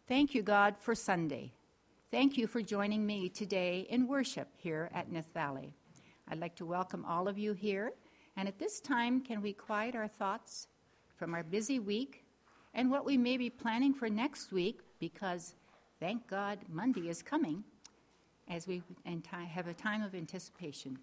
Thank you, God, for Sunday. Thank you for joining me today in worship here at Nith Valley. I'd like to welcome all of you here, and at this time, can we quiet our thoughts from our busy week and what we may be planning for next week, because thank God Monday is coming, as we have a time of anticipation.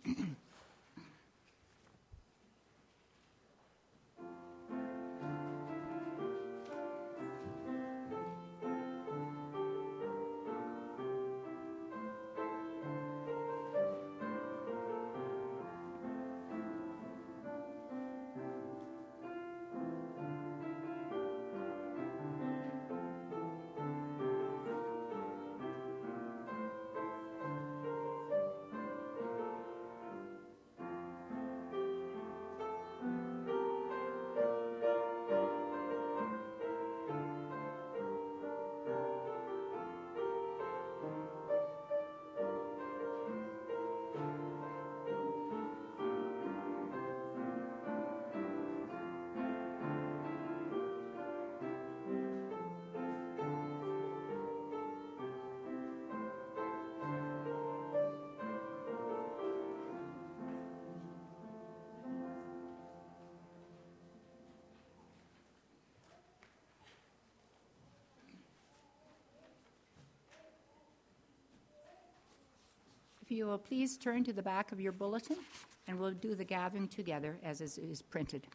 If you will please turn to the back of your bulletin, and we'll do the gathering together as is printed.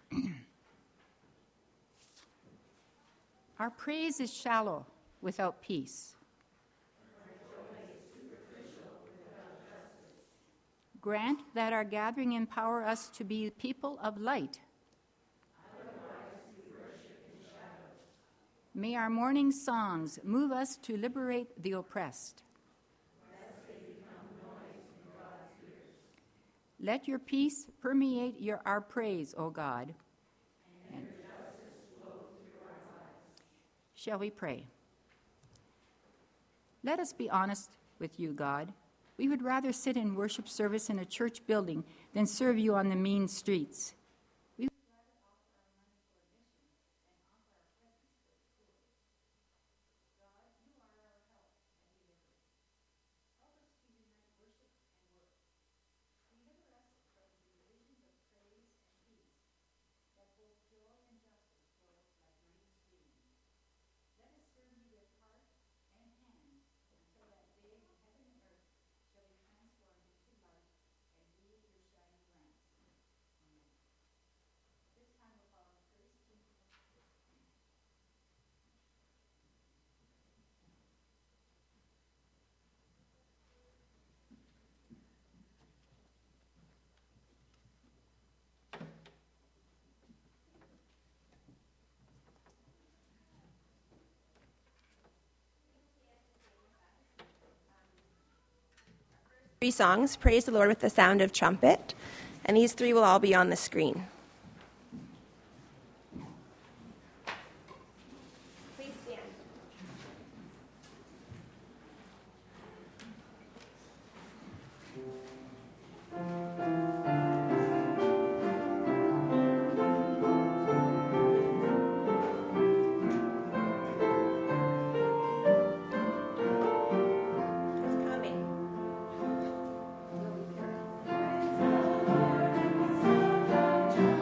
Our praise is shallow without peace. Grant that our gathering empower us to be people of light. May our morning songs move us to liberate the oppressed. Let your peace permeate our praise, O God. And your justice flow through our lives. Shall we pray? Let us be honest with you, God. We would rather sit in worship service in a church building than serve you on the mean streets. We would rather offer our money for a mission than offer our presence for the poor. God, you are our help and deliverer. Help us to unite worship and work. Deliver us from the divisions of praise and peace, that both joy and justice flow like many streams. Let us serve you with heart and hands until that day when heaven and earth shall be transformed into light and we your shining lamps. Amen. This time we'll follow the first two. Three songs, Praise the Lord with the Sound of Trumpet, and these three will all be on the screen. Please stand. It's coming.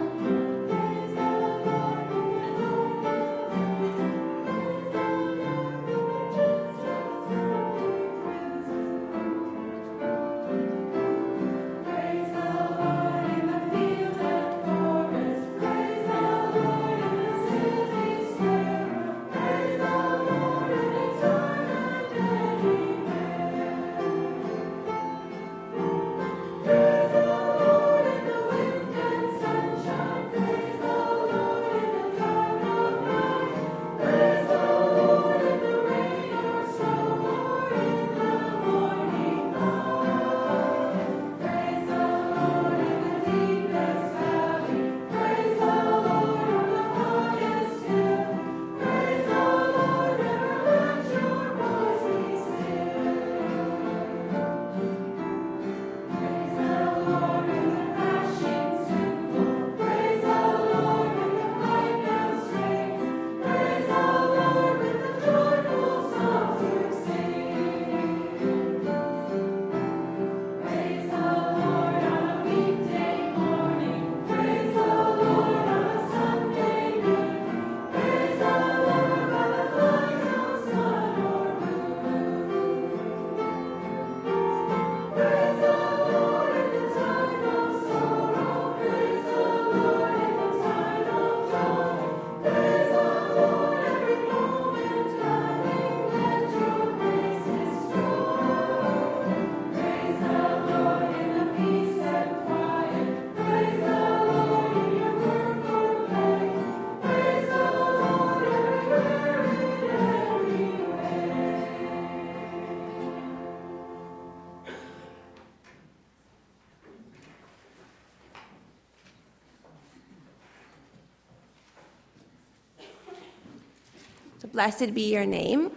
Blessed be your name.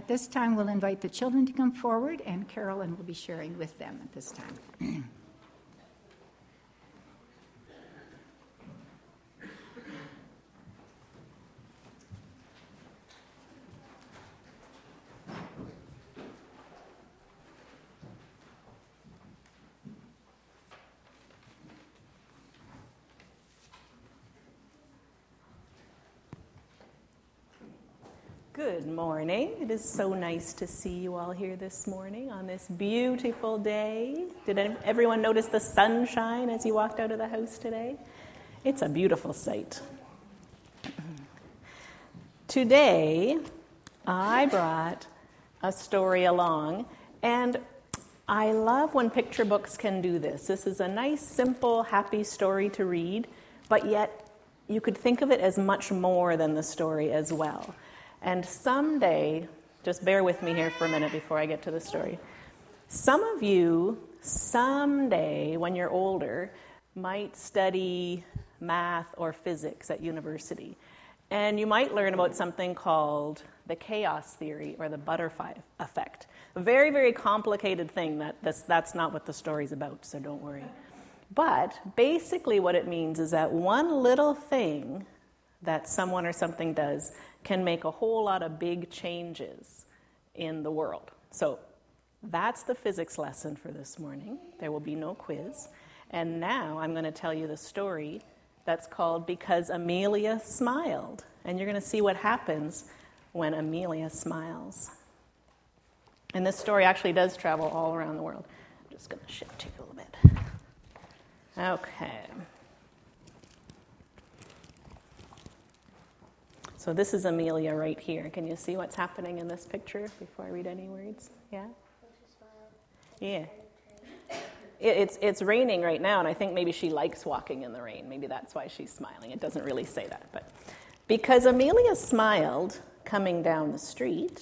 At this time, we'll invite the children to come forward, and Carolyn will be sharing with them at this time. Good morning. It is so nice to see you all here this morning on this beautiful day. Did everyone notice the sunshine as you walked out of the house today? It's a beautiful sight. Today, I brought a story along, and I love when picture books can do this. This is a nice, simple, happy story to read, but yet you could think of it as much more than the story as well. And someday, just bear with me here for a minute before I get to the story. Some of you, someday, when you're older, might study math or physics at university. And you might learn about something called the chaos theory or the butterfly effect. A very, very complicated thing that's not what the story's about, so don't worry. But basically what it means is that one little thing that someone or something does can make a whole lot of big changes in the world. So that's the physics lesson for this morning. There will be no quiz. And now I'm going to tell you the story that's called Because Amelia Smiled. And you're going to see what happens when Amelia smiles. And this story actually does travel all around the world. I'm just going to shift here a little bit. Okay. So this is Amelia right here. Can you see what's happening in this picture before I read any words? Yeah? Yeah. It's raining right now, and I think maybe she likes walking in the rain. Maybe that's why she's smiling. It doesn't really say that. But because Amelia smiled coming down the street,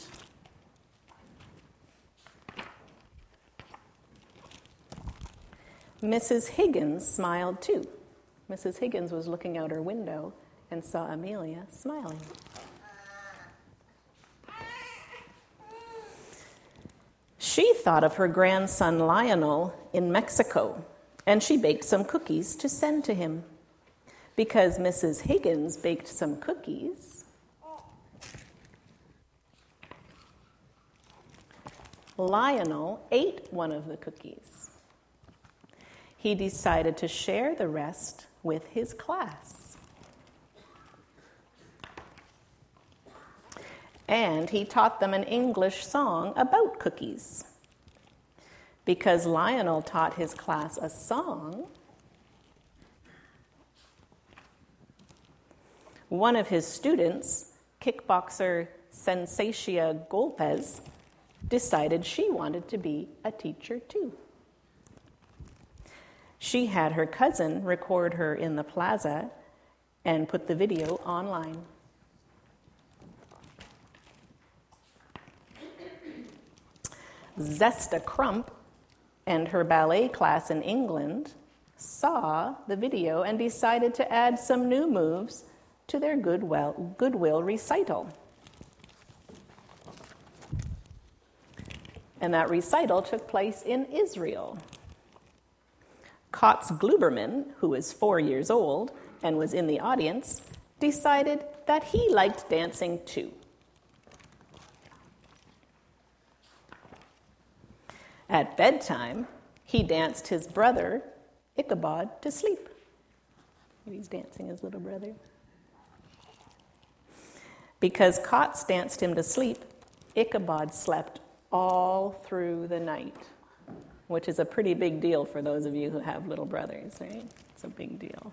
Mrs. Higgins smiled too. Mrs. Higgins was looking out her window and saw Amelia smiling. She thought of her grandson Lionel in Mexico, and she baked some cookies to send to him. Because Mrs. Higgins baked some cookies, Lionel ate one of the cookies. He decided to share the rest with his class. And he taught them an English song about cookies. Because Lionel taught his class a song, one of his students, kickboxer Sensacia Golpez, decided she wanted to be a teacher too. She had her cousin record her in the plaza and put the video online. Zesta Crump and her ballet class in England saw the video and decided to add some new moves to their Goodwill recital. And that recital took place in Israel. Kotz Gluberman, who was 4 years old and was in the audience, decided that he liked dancing too. At bedtime, he danced his brother, Ichabod, to sleep. He's dancing his little brother. Because Kotz danced him to sleep, Ichabod slept all through the night, which is a pretty big deal for those of you who have little brothers, right? It's a big deal.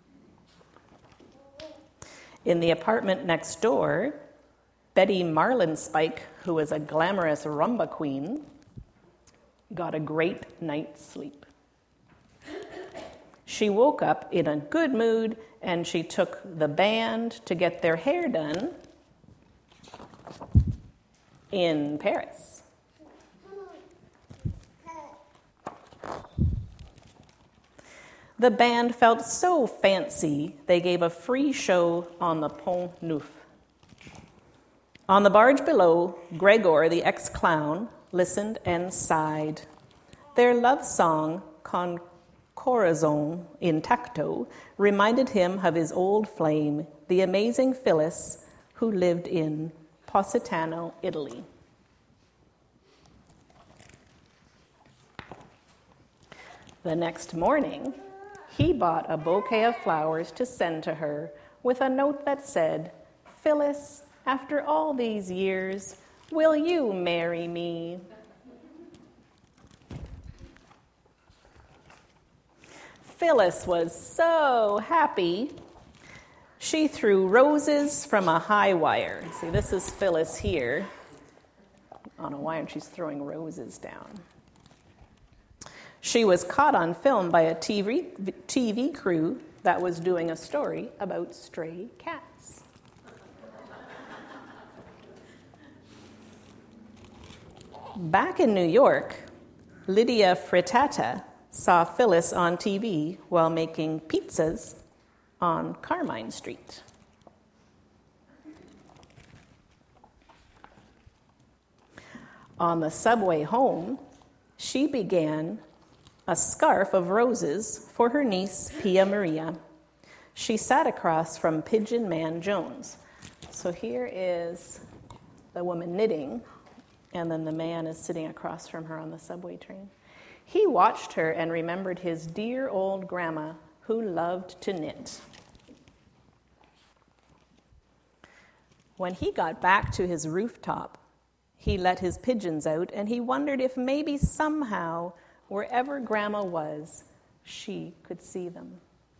In the apartment next door, Betty Marlinspike, who was a glamorous rumba queen, got a great night's sleep. She woke up in a good mood, and she took the band to get their hair done in Paris. The band felt so fancy, they gave a free show on the Pont Neuf. On the barge below, Gregor, the ex-clown, listened and sighed. Their love song, Con Corazon Intacto, reminded him of his old flame, the amazing Phyllis, who lived in Positano, Italy. The next morning, he bought a bouquet of flowers to send to her with a note that said, "Phyllis, after all these years, will you marry me?" Phyllis was so happy, she threw roses from a high wire. See, this is Phyllis here on a wire, and she's throwing roses down. She was caught on film by a TV crew that was doing a story about stray cats. Back in New York, Lydia Frittata saw Phyllis on TV while making pizzas on Carmine Street. On the subway home, she began a scarf of roses for her niece, Pia Maria. She sat across from Pigeon Man Jones. So here is the woman knitting, and then the man is sitting across from her on the subway train. He watched her and remembered his dear old grandma who loved to knit. When he got back to his rooftop, he let his pigeons out, and he wondered if maybe somehow, wherever Grandma was, she could see them.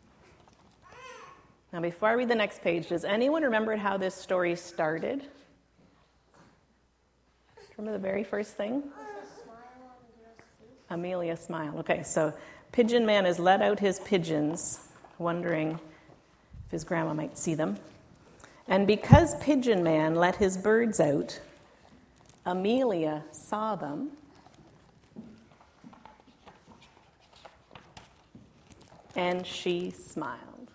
Now, before I read the next page, does anyone remember how this story started? Remember the very first thing? Amelia smiled. Okay, so Pigeon Man has let out his pigeons, wondering if his grandma might see them. And because Pigeon Man let his birds out, Amelia saw them. And she smiled.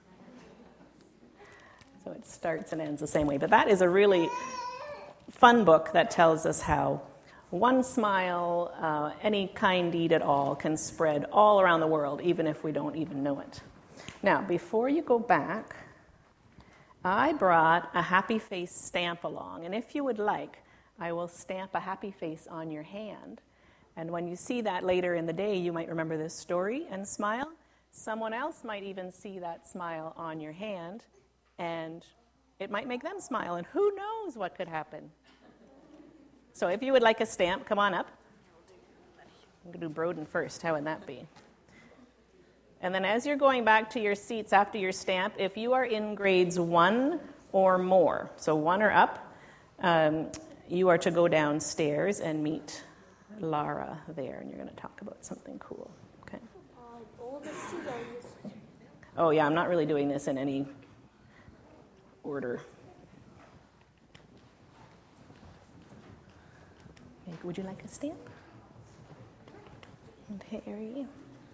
So it starts and ends the same way. But that is a really fun book that tells us how one smile, any kind deed at all, can spread all around the world, even if we don't even know it. Now, before you go back, I brought a happy face stamp along. And if you would like, I will stamp a happy face on your hand. And when you see that later in the day, you might remember this story and smile. Someone else might even see that smile on your hand, and it might make them smile, and who knows what could happen. So if you would like a stamp, come on up. I'm going to do Broden first. How would that be? And then as you're going back to your seats after your stamp, if you are in grades 1 or more, so 1 or up, you are to go downstairs and meet Lara there, and you're going to talk about something cool. Okay? Oh, yeah, I'm not really doing this in any order. Would you like a stamp? And Harry.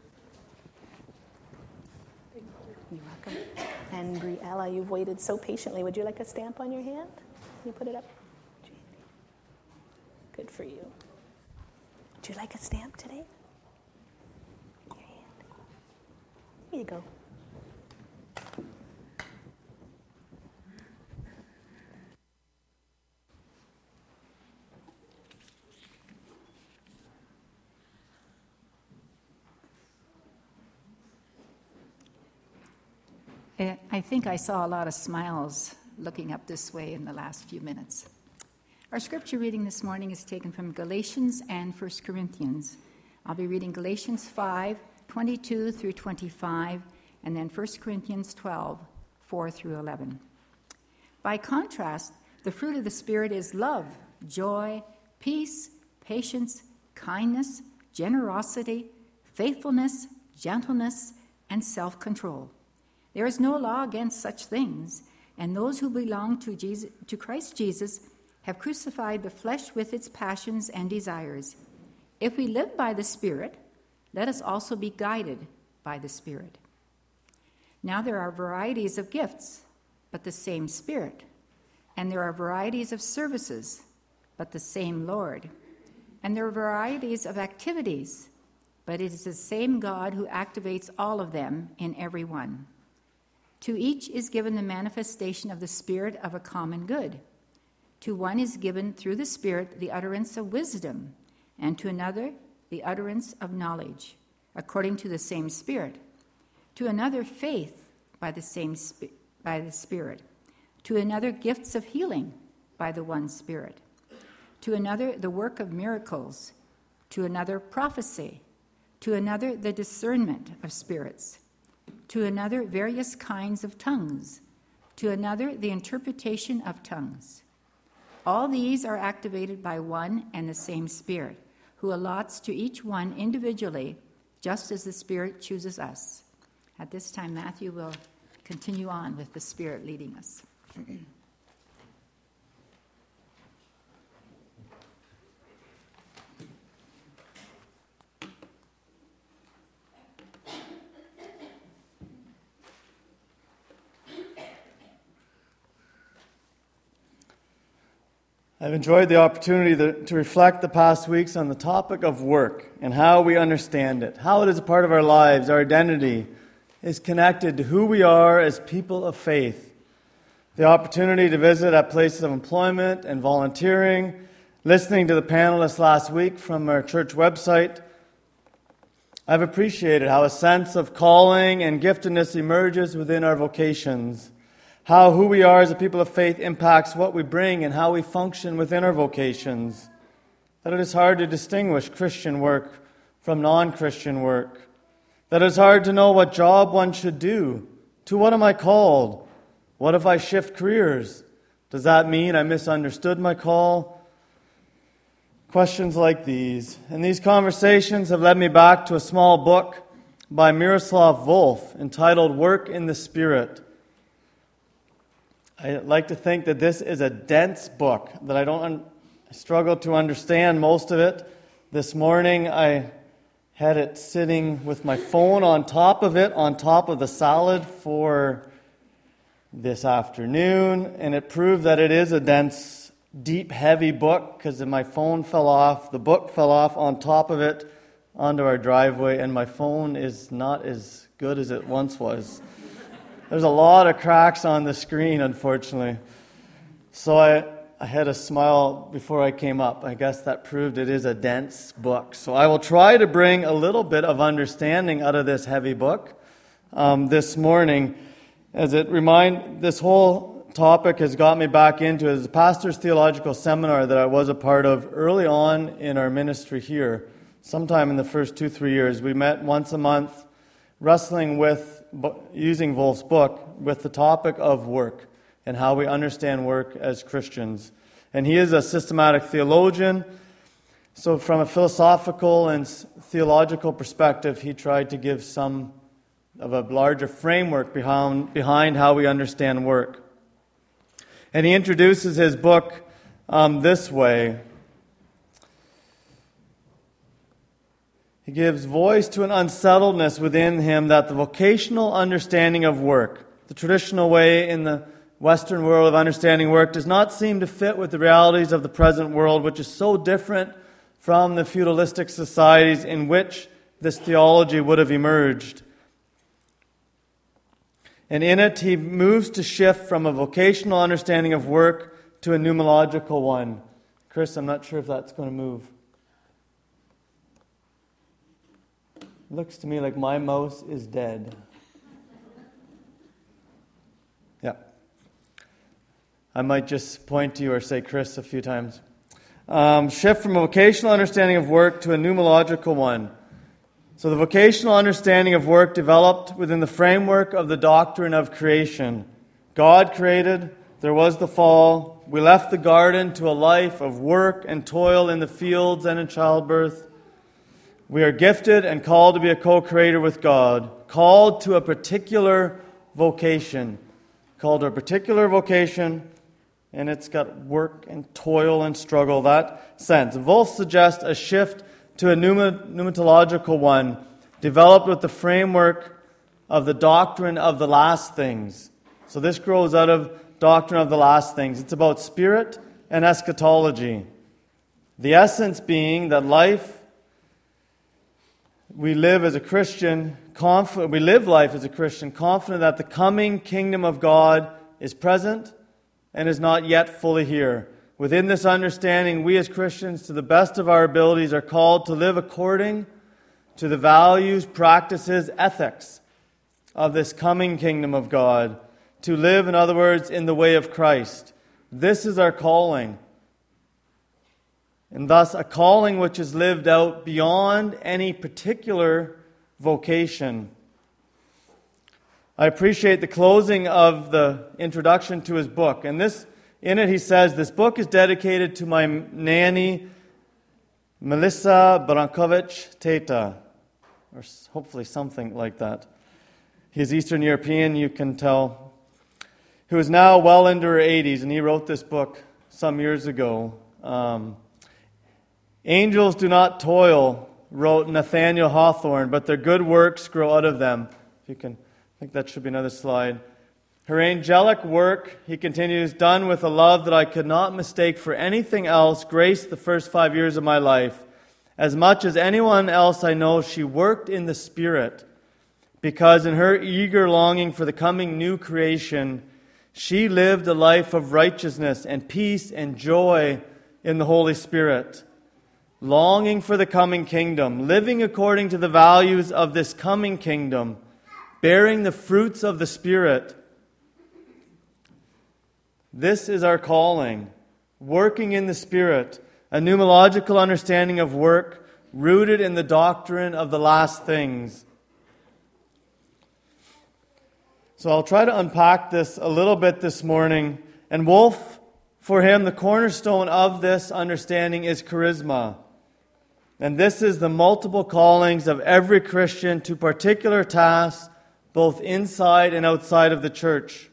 You're welcome. And Briella, you've waited so patiently. Would you like a stamp on your hand? Can you put it up? Good for you. Would you like a stamp today? Your hand. Here you go. I think I saw a lot of smiles looking up this way in the last few minutes. Our scripture reading this morning is taken from Galatians and 1 Corinthians. I'll be reading Galatians 5, 22 through 25, and then 1 Corinthians 12, 4 through 11. By contrast, the fruit of the Spirit is love, joy, peace, patience, kindness, generosity, faithfulness, gentleness, and self-control. There is no law against such things, and those who belong to Christ Jesus have crucified the flesh with its passions and desires. If we live by the Spirit, let us also be guided by the Spirit. Now there are varieties of gifts, but the same Spirit. And there are varieties of services, but the same Lord. And there are varieties of activities, but it is the same God who activates all of them in every one. To each is given the manifestation of the Spirit of a common good. To one is given through the Spirit the utterance of wisdom, and to another the utterance of knowledge, according to the same Spirit. To another faith by the Spirit. To another gifts of healing by the one Spirit. To another the work of miracles. To another prophecy. To another the discernment of spirits. To another various kinds of tongues. To another the interpretation of tongues. All these are activated by one and the same Spirit, who allots to each one individually, just as the Spirit chooses us. At this time, Matthew will continue on with the Spirit leading us. I've enjoyed the opportunity to reflect the past weeks on the topic of work and how we understand it, how it is a part of our lives, our identity is connected to who we are as people of faith. The opportunity to visit at places of employment and volunteering, listening to the panelists last week from our church website, I've appreciated how a sense of calling and giftedness emerges within our vocations. How who we are as a people of faith impacts what we bring and how we function within our vocations. That it is hard to distinguish Christian work from non-Christian work. That it is hard to know what job one should do. To what am I called? What if I shift careers? Does that mean I misunderstood my call? Questions like these. And these conversations have led me back to a small book by Miroslav Volf entitled Work in the Spirit. I like to think that this is a dense book, that I struggle to understand most of it. This morning I had it sitting with my phone on top of it, on top of the salad for this afternoon, and it proved that it is a dense, deep, heavy book because my phone fell off, the book fell off on top of it onto our driveway, and my phone is not as good as it once was. There's a lot of cracks on the screen, unfortunately. So I had a smile before I came up. I guess that proved it is a dense book. So I will try to bring a little bit of understanding out of this heavy book this morning. This whole topic has got me back into it. As a pastor's theological seminar that I was a part of early on in our ministry here, sometime in the first 2-3 years. We met once a month, wrestling with using Volf's book with the topic of work and how we understand work as Christians. And he is a systematic theologian, so from a philosophical and theological perspective, he tried to give some of a larger framework behind how we understand work. And he introduces his book this way. He gives voice to an unsettledness within him that the vocational understanding of work, the traditional way in the Western world of understanding work, does not seem to fit with the realities of the present world, which is so different from the feudalistic societies in which this theology would have emerged. And in it, he moves to shift from a vocational understanding of work to a pneumological one. Chris, I'm not sure if that's going to move. Looks to me like my mouse is dead. Yeah. I might just point to you or say Chris a few times. Shift from a vocational understanding of work to a pneumological one. So the vocational understanding of work developed within the framework of the doctrine of creation. God created, there was the fall, we left the garden to a life of work and toil in the fields and in childbirth. We are gifted and called to be a co-creator with God, called to a particular vocation. Called to a particular vocation, and it's got work and toil and struggle, that sense. Volf suggests a shift to a pneumatological one, developed with the framework of the doctrine of the last things. So this grows out of doctrine of the last things. It's about spirit and eschatology. The essence being that we live life as a Christian confident that the coming kingdom of God is present and is not yet fully here. Within this understanding, we as Christians, to the best of our abilities, are called to live according to the values, practices, ethics of this coming kingdom of God. To live, in other words, in the way of Christ. This is our calling. And thus, a calling which is lived out beyond any particular vocation. I appreciate the closing of the introduction to his book. And in it he says, this book is dedicated to my nanny, Melissa Brankovic Teta. Or hopefully something like that. He's Eastern European, you can tell, who is now well into her 80s, and he wrote this book some years ago. Angels do not toil, wrote Nathaniel Hawthorne, but their good works grow out of them. If you can, I think that should be another slide. Her angelic work, he continues, done with a love that I could not mistake for anything else, graced the first 5 years of my life. As much as anyone else I know, she worked in the Spirit, because in her eager longing for the coming new creation, she lived a life of righteousness and peace and joy in the Holy Spirit. Longing for the coming kingdom, living according to the values of this coming kingdom, bearing the fruits of the Spirit. This is our calling, working in the Spirit, a pneumological understanding of work rooted in the doctrine of the last things. So I'll try to unpack this a little bit this morning. And Wolf, for him, the cornerstone of this understanding is charisma. And this is the multiple callings of every Christian to particular tasks, both inside and outside of the church.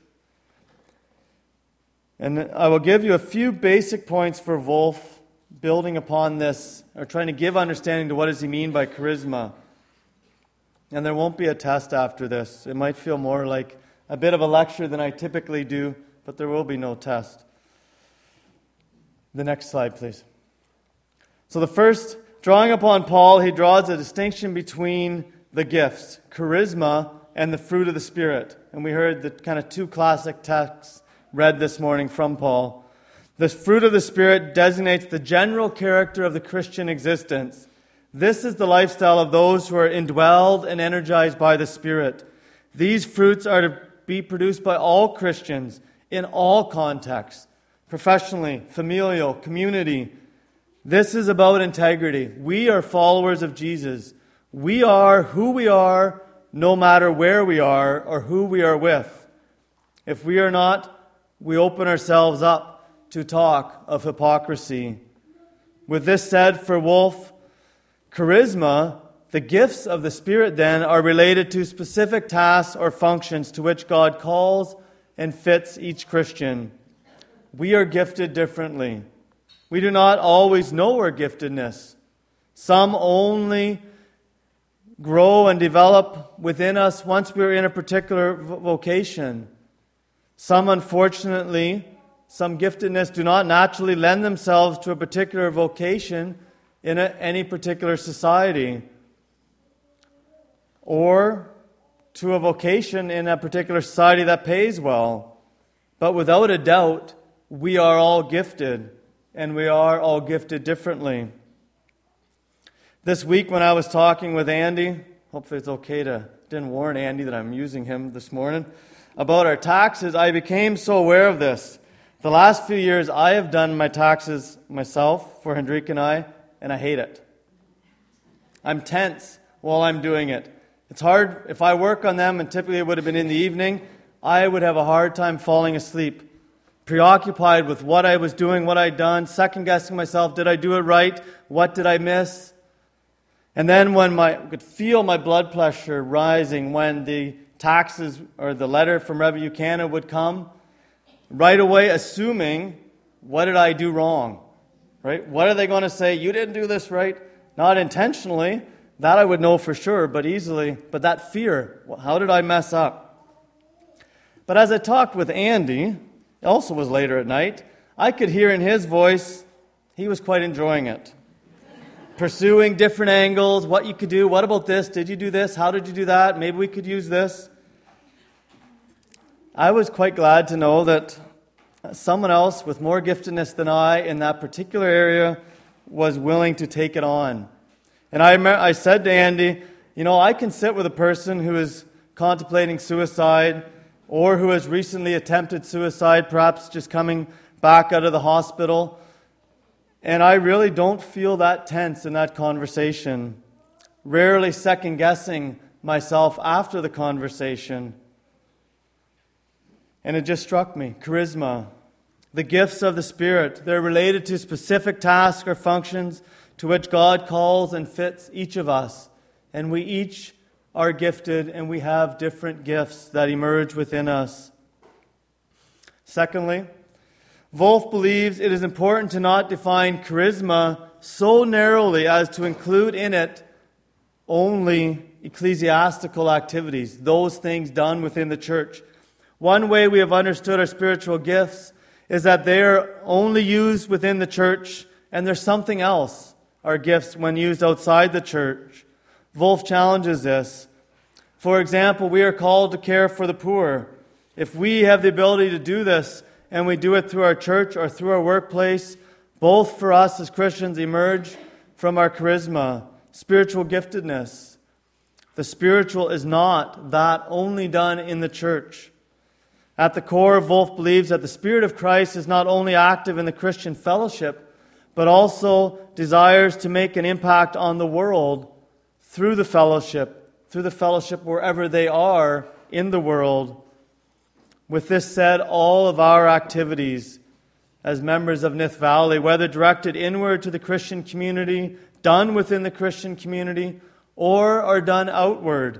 And I will give you a few basic points for Wolf, building upon this, or trying to give understanding to what does he mean by charisma. And there won't be a test after this. It might feel more like a bit of a lecture than I typically do, but there will be no test. The next slide, please. So the first, drawing upon Paul, he draws a distinction between the gifts, charisma, and the fruit of the Spirit. And we heard the kind of two classic texts read this morning from Paul. The fruit of the Spirit designates the general character of the Christian existence. This is the lifestyle of those who are indwelled and energized by the Spirit. These fruits are to be produced by all Christians in all contexts, professionally, familial, community. This is about integrity. We are followers of Jesus. We are who we are, no matter where we are or who we are with. If we are not, we open ourselves up to talk of hypocrisy. With this said, for Wolf, charisma, the gifts of the Spirit then, are related to specific tasks or functions to which God calls and fits each Christian. We are gifted differently. We do not always know our giftedness. Some only grow and develop within us once we're in a particular vocation. Some, unfortunately, some giftedness do not naturally lend themselves to a particular vocation in any particular society or to a vocation in a particular society that pays well. But without a doubt, we are all gifted, and we are all gifted differently. This week when I was talking with Andy, hopefully it's okay didn't warn Andy that I'm using him this morning, about our taxes, I became so aware of this. The last few years, I have done my taxes myself for Hendrik and I hate it. I'm tense while I'm doing it. It's hard. If I work on them, and typically it would have been in the evening, I would have a hard time falling asleep, preoccupied with what I was doing, what I'd done, second-guessing myself. Did I do it right? What did I miss? And then when I could feel my blood pressure rising when the taxes or the letter from Revenue Canada would come, right away assuming, what did I do wrong? Right? What are they going to say? You didn't do this right. Not intentionally. That I would know for sure, but easily. But that fear, how did I mess up? But as I talked with Andy, also was later at night, I could hear in his voice he was quite enjoying it. Pursuing different angles, what you could do, what about this, did you do this, how did you do that, maybe we could use this. I was quite glad to know that someone else with more giftedness than I in that particular area was willing to take it on. And I said to Andy, I can sit with a person who is contemplating suicide or who has recently attempted suicide, perhaps just coming back out of the hospital, and I really don't feel that tense in that conversation, rarely second-guessing myself after the conversation. And it just struck me, charisma, the gifts of the Spirit, they're related to specific tasks or functions to which God calls and fits each of us. And we each are gifted, and we have different gifts that emerge within us. Secondly, Wolf believes it is important to not define charisma so narrowly as to include in it only ecclesiastical activities, those things done within the church. One way we have understood our spiritual gifts is that they are only used within the church, and there's something else, our gifts, when used outside the church. Wolf challenges this. For example, we are called to care for the poor. If we have the ability to do this, and we do it through our church or through our workplace, both for us as Christians emerge from our charisma, spiritual giftedness. The spiritual is not that only done in the church. At the core, Wolf believes that the Spirit of Christ is not only active in the Christian fellowship, but also desires to make an impact on the world through the fellowship wherever they are in the world. With this said, all of our activities as members of Nith Valley, whether directed inward to the Christian community, done within the Christian community, or are done outward,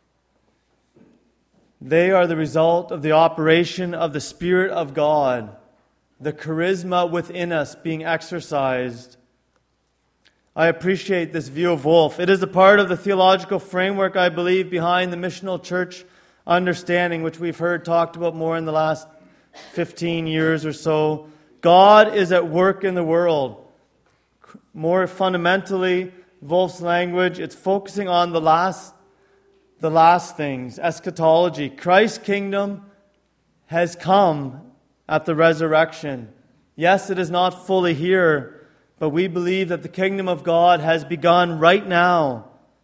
they are the result of the operation of the Spirit of God, the charisma within us being exercised. I appreciate this view of Wolf. It is a part of the theological framework, I believe, behind the missional church understanding, which we've heard talked about more in the last 15 years or so. God is at work in the world. More fundamentally, Wolf's language, it's focusing on the last things, eschatology. Christ's kingdom has come at the resurrection. Yes, it is not fully here, but we believe that the kingdom of God has begun right now.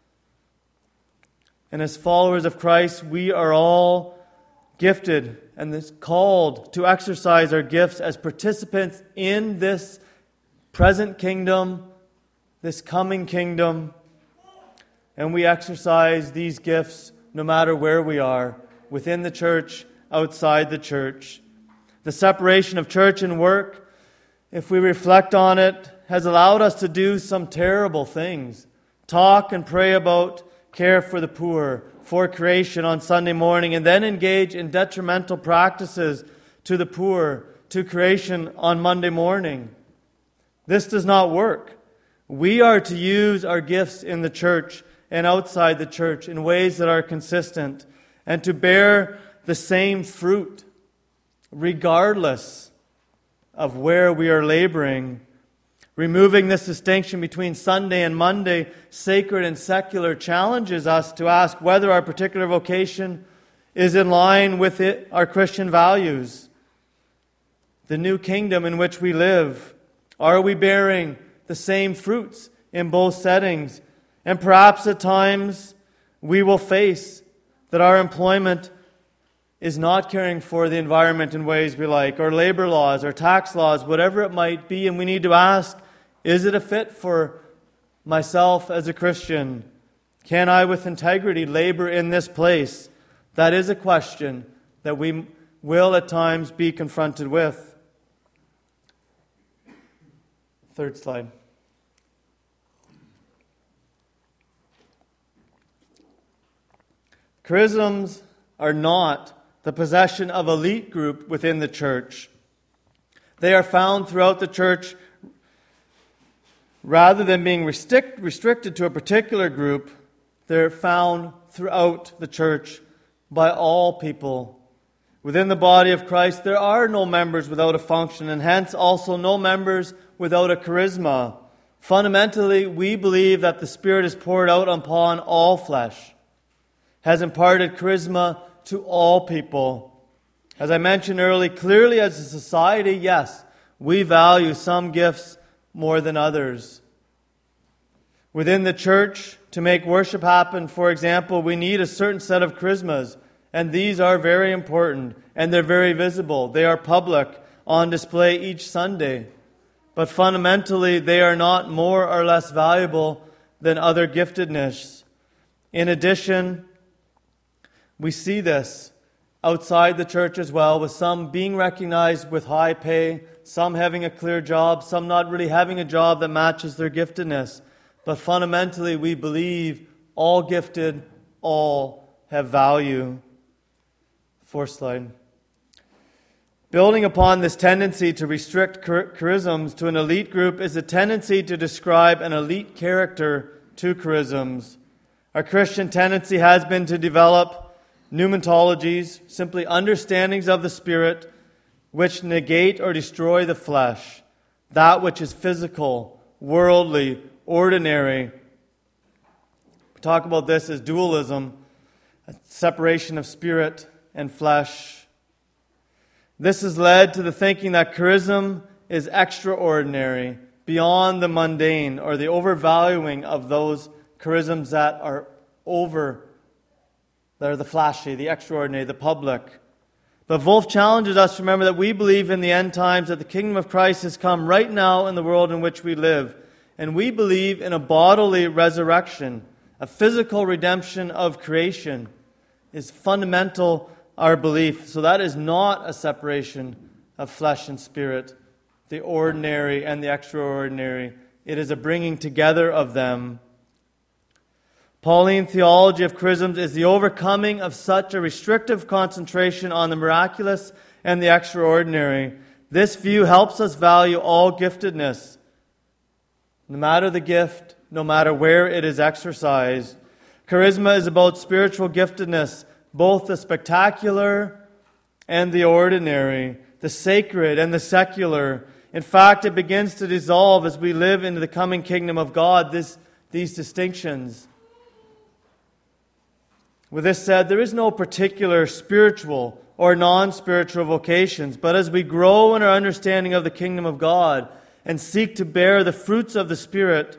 And as followers of Christ, we are all gifted and called to exercise our gifts as participants in this present kingdom, this coming kingdom. And we exercise these gifts no matter where we are, within the church, outside the church. The separation of church and work, if we reflect on it, has allowed us to do some terrible things. Talk and pray about care for the poor, for creation on Sunday morning, and then engage in detrimental practices to the poor, to creation on Monday morning. This does not work. We are to use our gifts in the church and outside the church in ways that are consistent and to bear the same fruit regardless of where we are laboring. Removing this distinction between Sunday and Monday, sacred and secular, challenges us to ask whether our particular vocation is in line with our Christian values. The new kingdom in which we live. Are we bearing the same fruits in both settings? And perhaps at times we will face that our employment is not caring for the environment in ways we like, or labor laws, or tax laws, whatever it might be, and we need to ask, is it a fit for myself as a Christian? Can I with integrity labor in this place? That is a question that we will at times be confronted with. Third slide. Charisms are not the possession of elite group within the church. They are found throughout the church rather than being restricted to a particular group. They're found throughout the church by all people. Within the body of Christ, there are no members without a function, and hence also no members without a charisma. Fundamentally, we believe that the Spirit is poured out upon all flesh, has imparted charisma to all people. As I mentioned earlier, clearly as a society, yes, we value some gifts more than others. Within the church, to make worship happen, for example, we need a certain set of charismas, and these are very important, and they're very visible. They are public, on display each Sunday. But fundamentally, they are not more or less valuable than other giftedness. In addition, we see this outside the church as well, with some being recognized with high pay, some having a clear job, some not really having a job that matches their giftedness. But fundamentally, we believe all gifted, all have value. Fourth slide. Building upon this tendency to restrict charisms to an elite group is a tendency to describe an elite character to charisms. Our Christian tendency has been to develop pneumatologies, simply understandings of the Spirit, which negate or destroy the flesh, that which is physical, worldly, ordinary. We talk about this as dualism, a separation of spirit and flesh. This has led to the thinking that charism is extraordinary, beyond the mundane, or the overvaluing of those charisms that are the flashy, the extraordinary, the public. But Wolf challenges us to remember that we believe in the end times, that the kingdom of Christ has come right now in the world in which we live. And we believe in a bodily resurrection, a physical redemption of creation is fundamental our belief. So that is not a separation of flesh and spirit, the ordinary and the extraordinary. It is a bringing together of them. Pauline theology of charisms is the overcoming of such a restrictive concentration on the miraculous and the extraordinary. This view helps us value all giftedness, no matter the gift, no matter where it is exercised. Charisma is about spiritual giftedness, both the spectacular and the ordinary, the sacred and the secular. In fact, it begins to dissolve as we live into the coming kingdom of God, these distinctions. With this said, there is no particular spiritual or non-spiritual vocations, but as we grow in our understanding of the kingdom of God and seek to bear the fruits of the Spirit,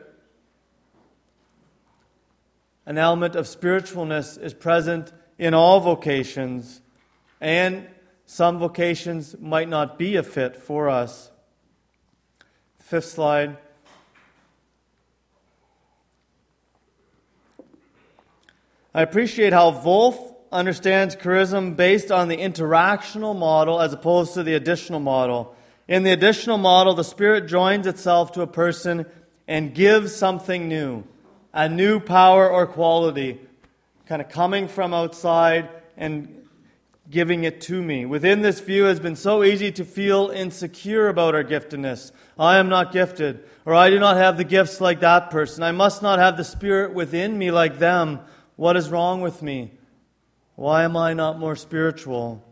an element of spiritualness is present in all vocations, and some vocations might not be a fit for us. Fifth slide. I appreciate how Wolf understands charism based on the interactional model as opposed to the additional model. In the additional model, the Spirit joins itself to a person and gives something new, a new power or quality, kind of coming from outside and giving it to me. Within this view, it has been so easy to feel insecure about our giftedness. I am not gifted, or I do not have the gifts like that person. I must not have the Spirit within me like them. What is wrong with me? Why am I not more spiritual?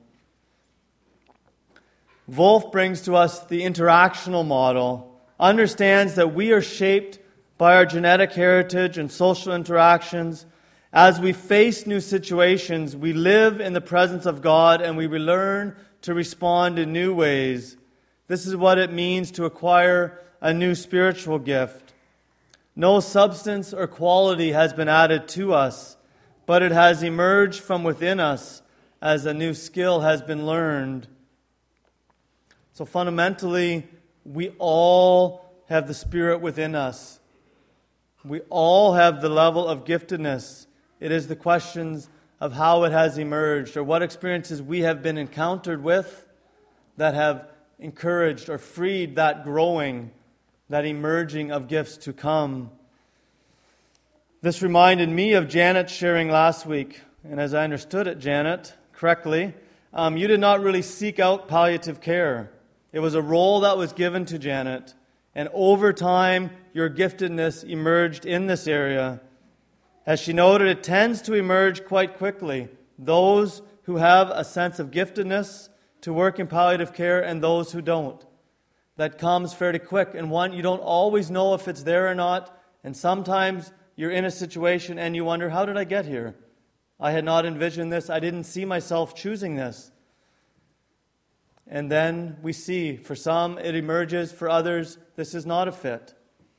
Wolf brings to us the interactional model, understands that we are shaped by our genetic heritage and social interactions. As we face new situations, we live in the presence of God and we learn to respond in new ways. This is what it means to acquire a new spiritual gift. No substance or quality has been added to us, but it has emerged from within us as a new skill has been learned. So fundamentally, we all have the Spirit within us. We all have the level of giftedness. It is the questions of how it has emerged or what experiences we have been encountered with that have encouraged or freed that growing, that emerging of gifts to come. This reminded me of Janet sharing last week. And as I understood it, Janet, correctly, you did not really seek out palliative care. It was a role that was given to Janet. And over time, your giftedness emerged in this area. As she noted, it tends to emerge quite quickly. Those who have a sense of giftedness to work in palliative care and those who don't. That comes fairly quick, and one, you don't always know if it's there or not, and sometimes you're in a situation and you wonder, how did I get here? I had not envisioned this. I didn't see myself choosing this. And then we see, for some it emerges, for others this is not a fit.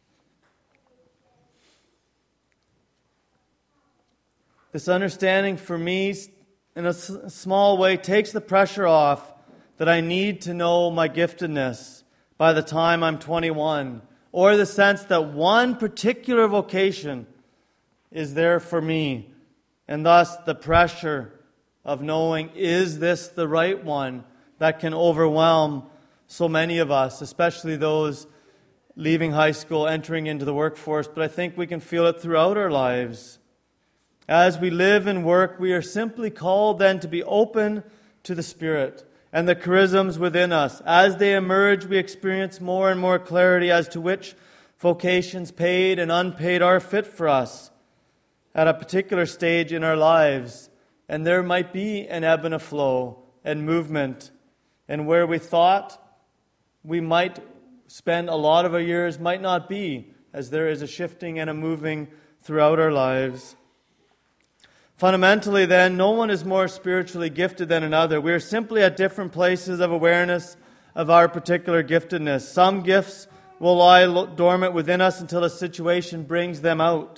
This understanding for me, in a small way, takes the pressure off that I need to know my giftedness by the time I'm 21, or the sense that one particular vocation is there for me, and thus the pressure of knowing, is this the right one, that can overwhelm so many of us, especially those leaving high school, entering into the workforce, but I think we can feel it throughout our lives. As we live and work, we are simply called then to be open to the Spirit and the charisms within us. As they emerge, we experience more and more clarity as to which vocations, paid and unpaid, are fit for us at a particular stage in our lives. And there might be an ebb and a flow and movement. And where we thought we might spend a lot of our years might not be, as there is a shifting and a moving throughout our lives. Fundamentally, then, no one is more spiritually gifted than another. We are simply at different places of awareness of our particular giftedness. Some gifts will lie dormant within us until a situation brings them out.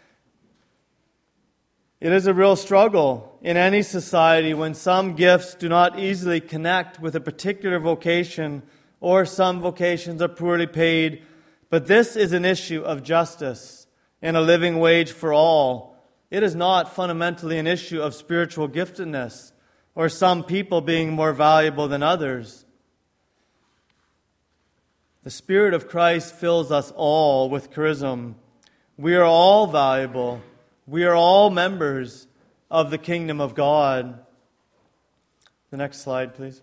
It is a real struggle in any society when some gifts do not easily connect with a particular vocation, or some vocations are poorly paid. But this is an issue of justice and a living wage for all. It is not fundamentally an issue of spiritual giftedness or some people being more valuable than others. The Spirit of Christ fills us all with charism. We are all valuable. We are all members of the kingdom of God. The next slide, please.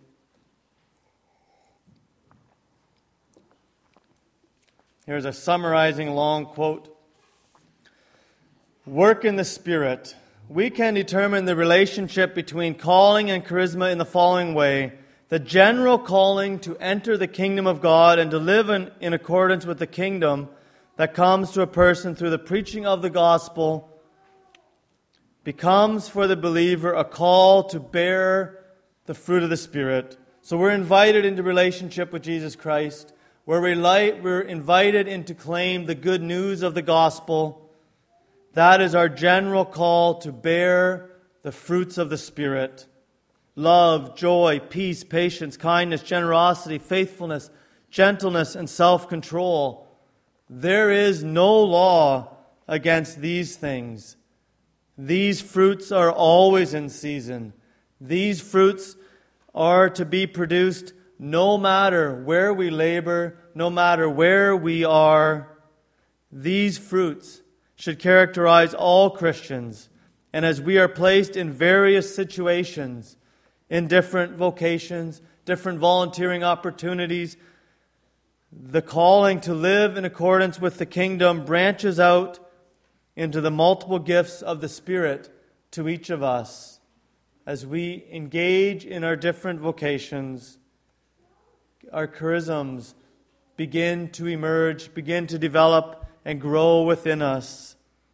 Here's a summarizing long quote. Work in the Spirit. We can determine the relationship between calling and charisma in the following way. The general calling to enter the kingdom of God and to live in accordance with the kingdom that comes to a person through the preaching of the gospel becomes for the believer a call to bear the fruit of the Spirit. So we're invited into relationship with Jesus Christ. We're invited into claim the good news of the gospel. That is our general call to bear the fruits of the Spirit. Love, joy, peace, patience, kindness, generosity, faithfulness, gentleness, and self-control. There is no law against these things. These fruits are always in season. These fruits are to be produced no matter where we labor, no matter where we are. These fruits should characterize all Christians. And as we are placed in various situations, in different vocations, different volunteering opportunities, the calling to live in accordance with the kingdom branches out into the multiple gifts of the Spirit to each of us. As we engage in our different vocations, our charisms begin to emerge, begin to develop and grow within us.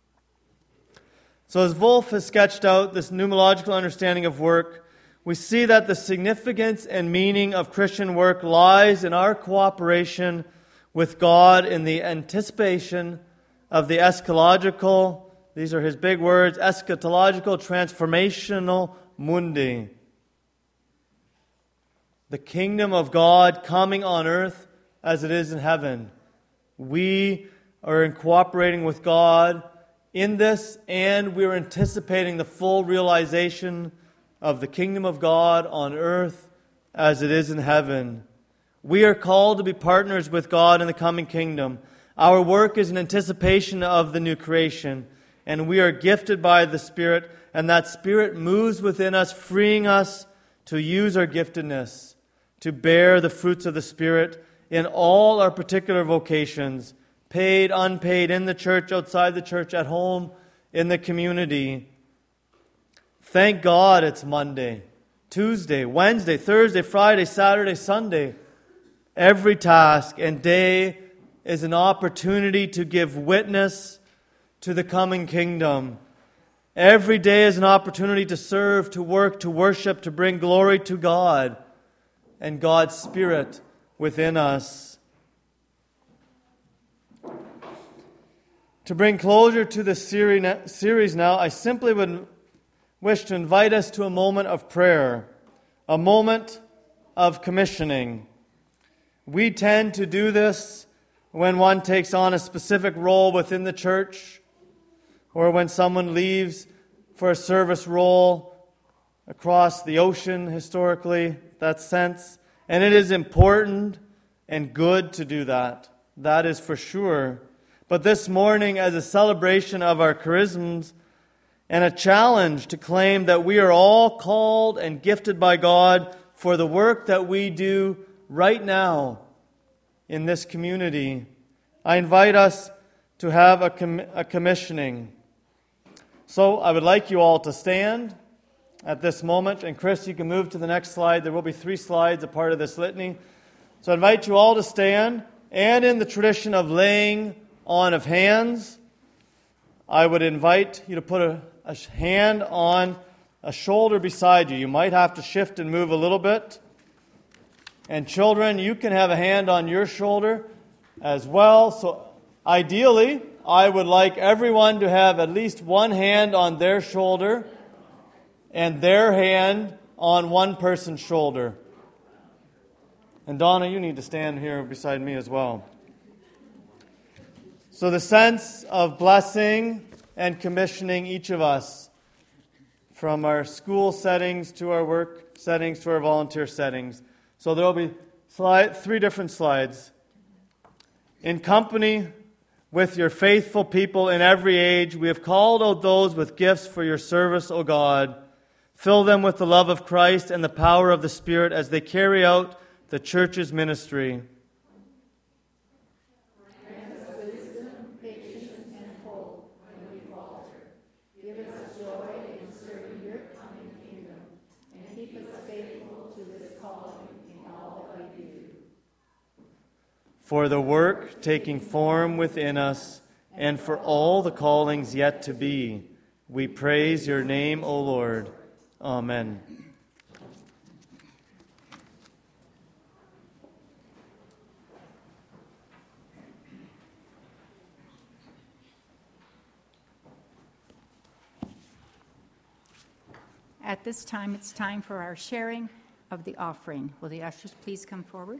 So as Wolf has sketched out this pneumological understanding of work, we see that the significance and meaning of Christian work lies in our cooperation with God in the anticipation of the eschatological, these are his big words, eschatological transformational mundi. The kingdom of God coming on earth as it is in heaven. We are in cooperating with God in this, and we are anticipating the full realization of the kingdom of God on earth as it is in heaven. We are called to be partners with God in the coming kingdom. Our work is an anticipation of the new creation, and we are gifted by the Spirit, and that Spirit moves within us, freeing us to use our giftedness, to bear the fruits of the Spirit in all our particular vocations, paid, unpaid, in the church, outside the church, at home, in the community. Thank God it's Monday, Tuesday, Wednesday, Thursday, Friday, Saturday, Sunday. Every task and day is an opportunity to give witness to the coming kingdom. Every day is an opportunity to serve, to work, to worship, to bring glory to God and God's Spirit within us. To bring closure to the series now, I simply would wish to invite us to a moment of prayer, a moment of commissioning. We tend to do this when one takes on a specific role within the church, or when someone leaves for a service role across the ocean, historically, that sense. And it is important and good to do that. That is for sure. But this morning, as a celebration of our charisms and a challenge to claim that we are all called and gifted by God for the work that we do right now in this community, I invite us to have a commissioning. So I would like you all to stand at this moment. And Chris, you can move to the next slide. There will be 3 slides, a part of this litany. So I invite you all to stand. And in the tradition of laying on of hands, I would invite you to put a hand on a shoulder beside you. You might have to shift and move a little bit. And children, you can have a hand on your shoulder as well. So ideally, I would like everyone to have at least one hand on their shoulder and their hand on one person's shoulder. And Donna, you need to stand here beside me as well. So the sense of blessing and commissioning each of us, from our school settings to our work settings to our volunteer settings. So there will be 3 different slides. In company with your faithful people in every age, we have called out those with gifts for your service, O God. Fill them with the love of Christ and the power of the Spirit as they carry out the church's ministry. For the work taking form within us, and for all the callings yet to be, we praise your name, O Lord. Amen. At this time, it's time for our sharing of the offering. Will the ushers please come forward?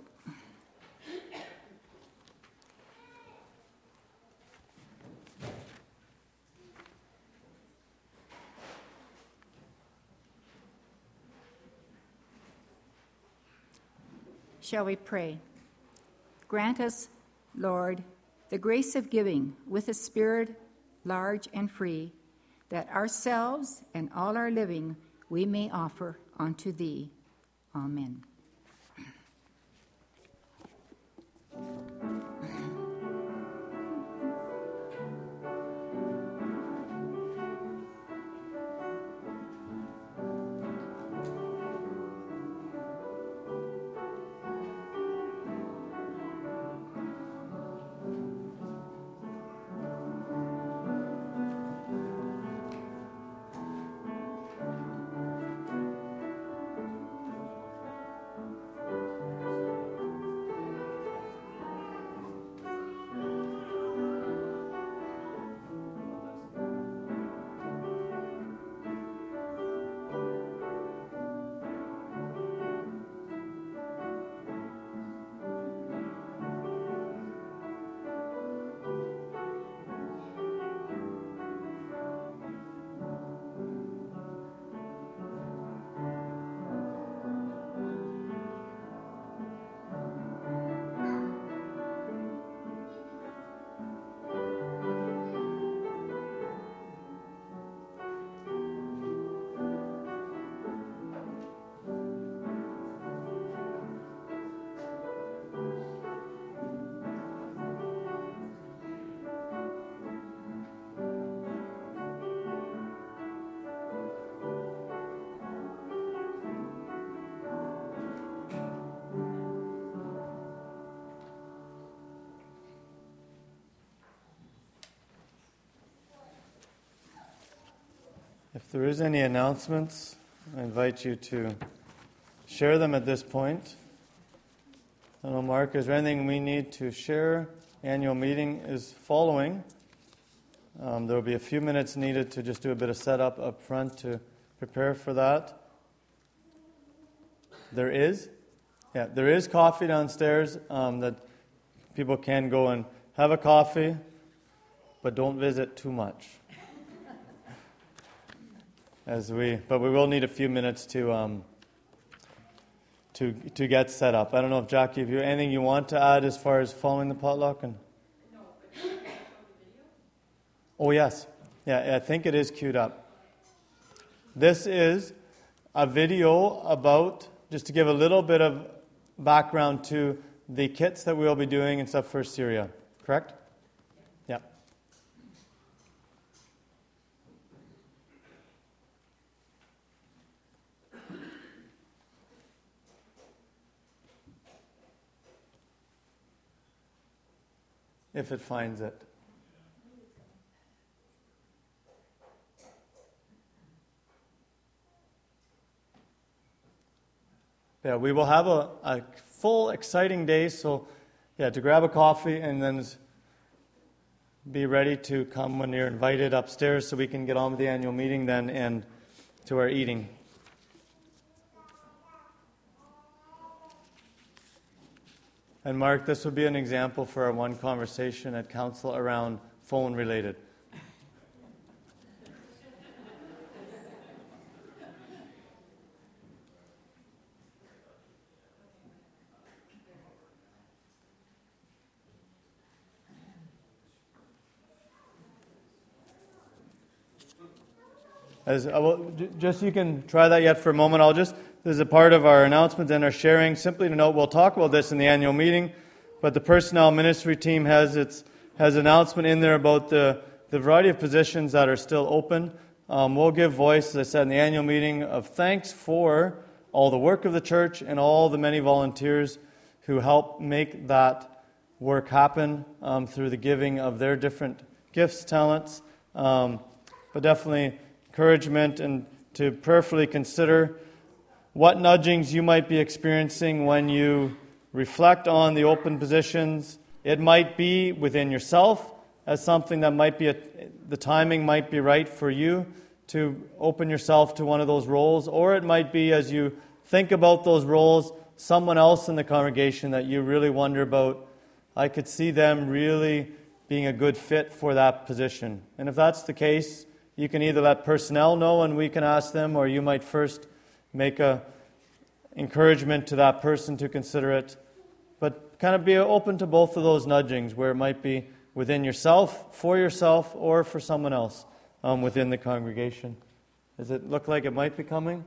Shall we pray? Grant us, Lord, the grace of giving with a spirit large and free, that ourselves and all our living we may offer unto Thee. Amen. If there is any announcements, I invite you to share them at this point. I don't know, Mark, is there anything we need to share? Annual meeting is following. There will be a few minutes needed to just do a bit of setup up front to prepare for that. There is coffee downstairs that people can go and have a coffee, but don't visit too much. But we will need a few minutes to get set up. I don't know if Jackie, if you anything you want to add as far as following the potluck and. No, but the video. Oh yes, yeah, I think it is queued up. This is a video about, just to give a little bit of background to the kits that we'll be doing and stuff for Syria. Correct? Yeah. If it finds it. Yeah, we will have a full, exciting day, so to grab a coffee and then be ready to come when you're invited upstairs so we can get on with the annual meeting then and to our eating. And Mark, this would be an example for our one conversation at council around phone related. Just you can try that yet for a moment. This is a part of our announcements and our sharing. Simply to note, we'll talk about this in the annual meeting, but the personnel ministry team has announcement in there about the variety of positions that are still open. We'll give voice, as I said in the annual meeting, of thanks for all the work of the church and all the many volunteers who help make that work happen through the giving of their different gifts, talents, but definitely encouragement and to prayerfully consider what nudgings you might be experiencing when you reflect on the open positions. It might be within yourself as something that might be, the timing might be right for you to open yourself to one of those roles, or it might be as you think about those roles, someone else in the congregation that you really wonder about, I could see them really being a good fit for that position. And if that's the case, you can either let personnel know and we can ask them, or you might first make a encouragement to that person to consider it. But kind of be open to both of those nudgings, where it might be within yourself, or for someone else within the congregation. Does it look like it might be coming?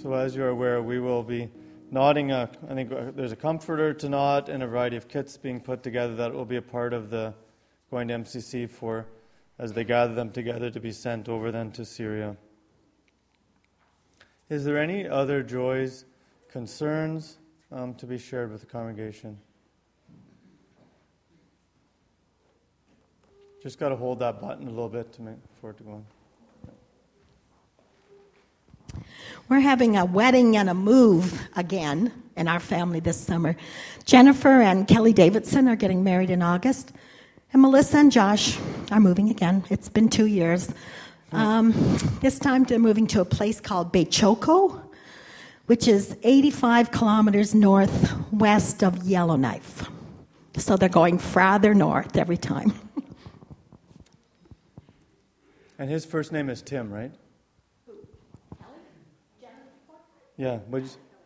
So as you're aware, we will be knotting I think there's a comforter to knot and a variety of kits being put together that will be a part of the going to MCC for as they gather them together to be sent over then to Syria. Is there any other joys, concerns to be shared with the congregation? Just got to hold that button a little bit for it to go on. We're having a wedding and a move again in our family this summer. Jennifer and Kelly Davidson are getting married in August, and Melissa and Josh are moving again. It's been 2 years. This time they're moving to a place called Bechoco, which is 85 kilometers northwest of Yellowknife. So they're going farther north every time. And his first name is Tim, right? Yeah, but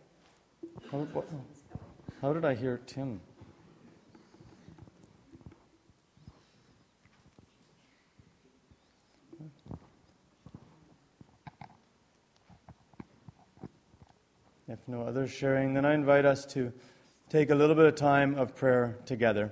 how did I hear Tim? If no other sharing, then I invite us to take a little bit of time of prayer together.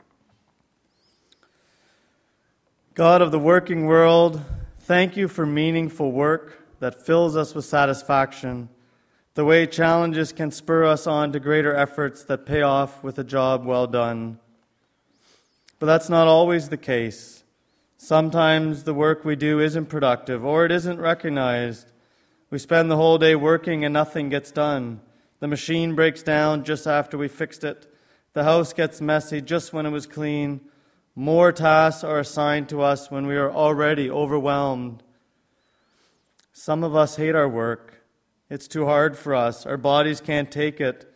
God of the working world, thank you for meaningful work that fills us with satisfaction. The way challenges can spur us on to greater efforts that pay off with a job well done. But that's not always the case. Sometimes the work we do isn't productive or it isn't recognized. We spend the whole day working and nothing gets done. The machine breaks down just after we fixed it. The house gets messy just when it was clean. More tasks are assigned to us when we are already overwhelmed. Some of us hate our work. It's too hard for us. Our bodies can't take it.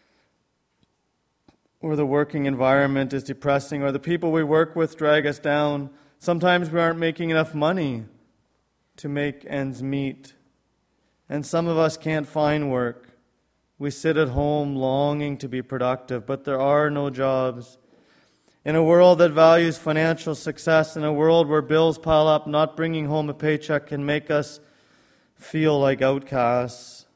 Or the working environment is depressing, or the people we work with drag us down. Sometimes we aren't making enough money to make ends meet. And some of us can't find work. We sit at home longing to be productive, but there are no jobs. In a world that values financial success, in a world where bills pile up, not bringing home a paycheck can make us feel like outcasts.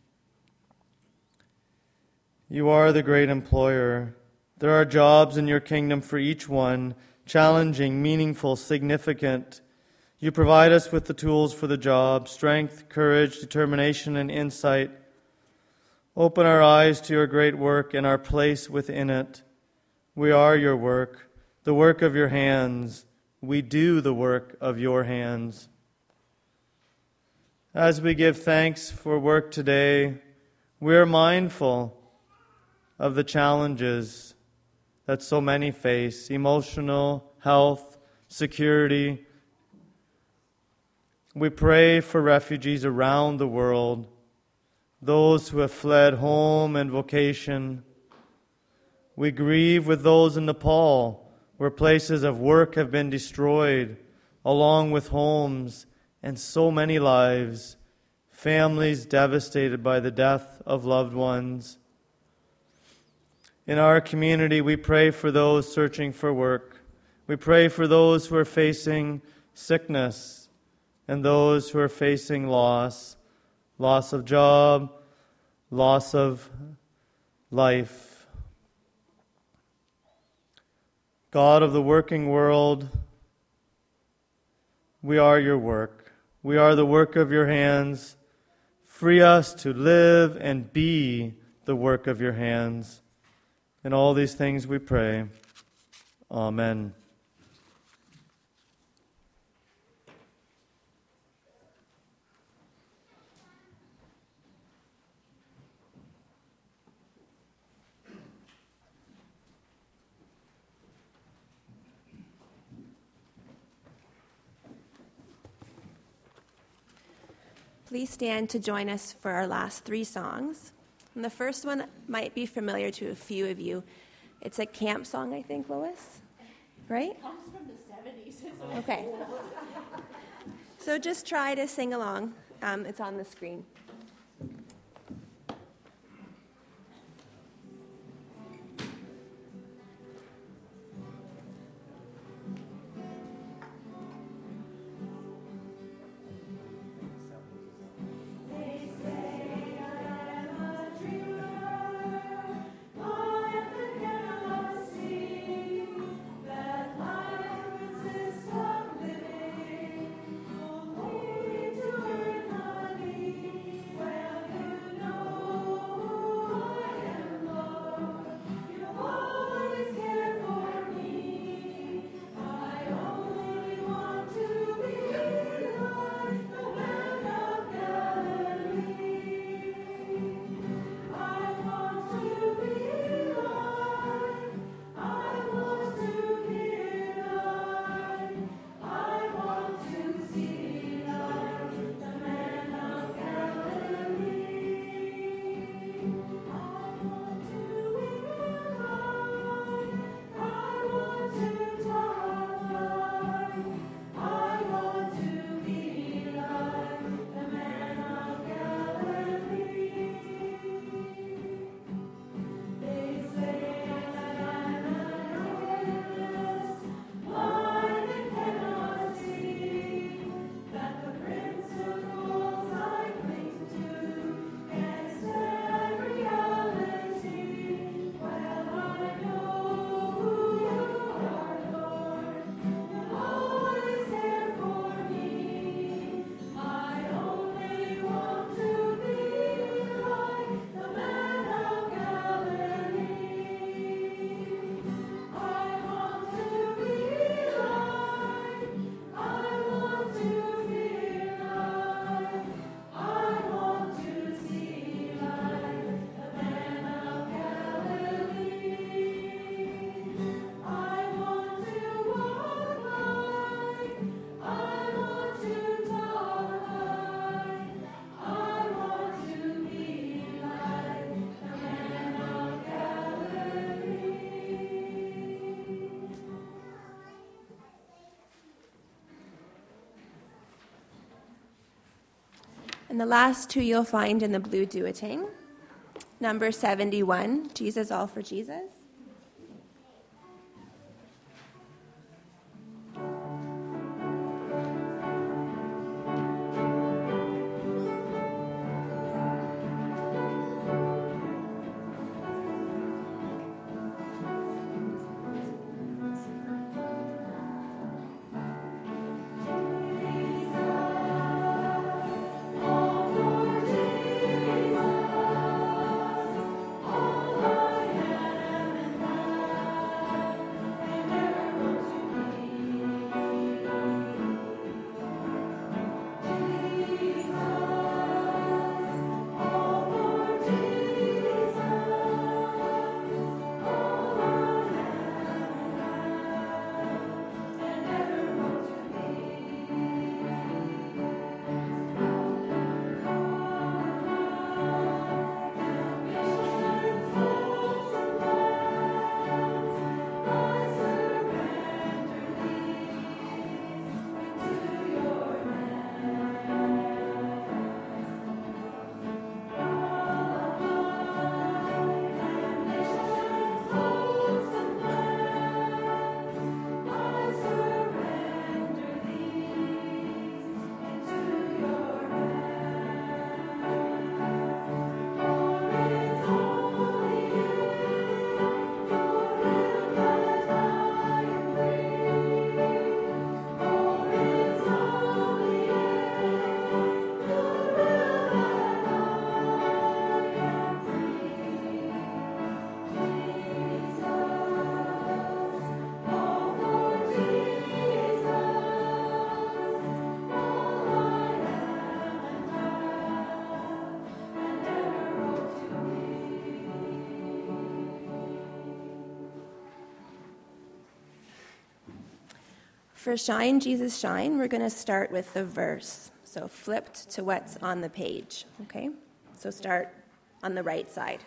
You are the great employer. There are jobs in your kingdom for each one, challenging, meaningful, significant. You provide us with the tools for the job, strength, courage, determination, and insight. Open our eyes to your great work and our place within it. We are your work, the work of your hands. We do the work of your hands. As we give thanks for work today, we are mindful of the challenges that so many face: emotional, health, security. We pray for refugees around the world, those who have fled home and vocation. We grieve with those in Nepal, where places of work have been destroyed, along with homes and so many lives, families devastated by the death of loved ones. In our community, we pray for those searching for work. We pray for those who are facing sickness and those who are facing loss of job, loss of life. God of the working world, we are your work. We are the work of your hands. Free us to live and be the work of your hands. In all these things we pray. Amen. Please stand to join us for our last three songs. And the first one might be familiar to a few of you. It's a camp song, I think, Lois? Right? It comes from the 70s. Okay. So just try to sing along. It's on the screen. They say And the last two you'll find in the blue duetting. Number 71, Jesus, All for Jesus. For Shine, Jesus, Shine, we're going to start with the verse. So flipped to what's on the page, okay? So start on the right side.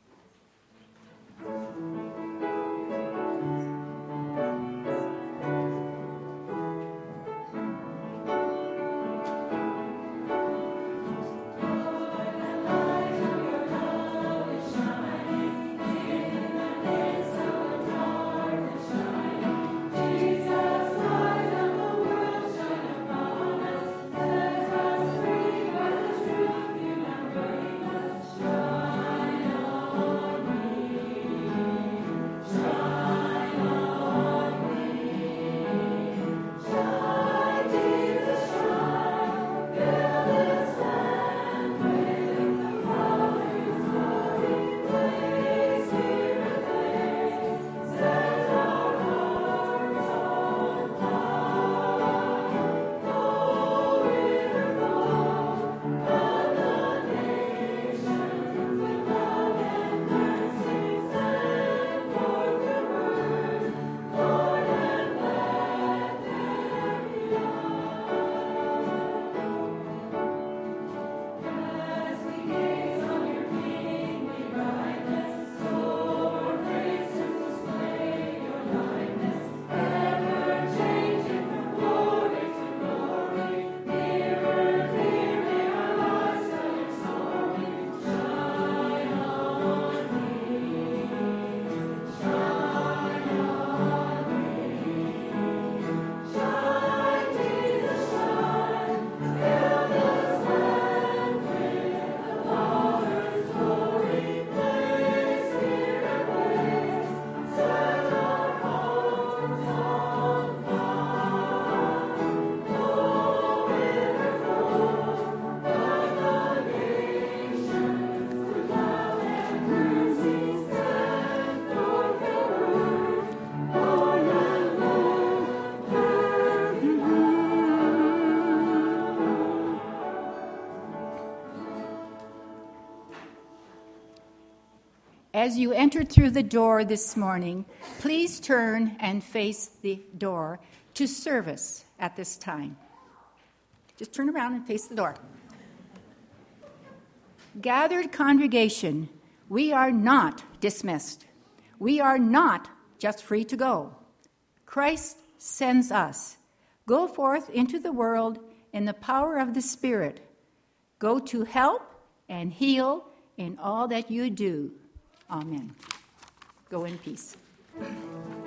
As you entered through the door this morning, please turn and face the door to service at this time. Just turn around and face the door. Gathered congregation, we are not dismissed. We are not just free to go. Christ sends us. Go forth into the world in the power of the Spirit. Go to help and heal in all that you do. Amen. Go in peace.